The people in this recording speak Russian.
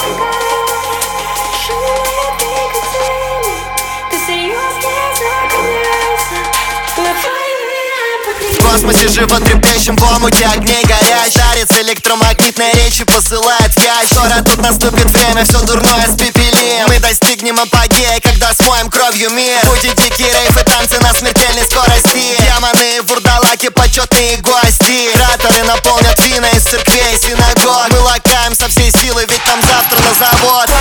В космосе животрепещем, в омуте огней горящ. Шарит с электромагнитной речи, посылает вязь. Скоро тут наступит время, все дурное спепелим. Мы достигнем апогея, когда смоем кровью мир. Будет дикий рейв и танцы на смертельной скорости. Демоны, вурдалаки, почетные гости. Кратеры наполнят вина из церквей, синагог. Мы лакаем со всей силы, ведь там завтра на завод.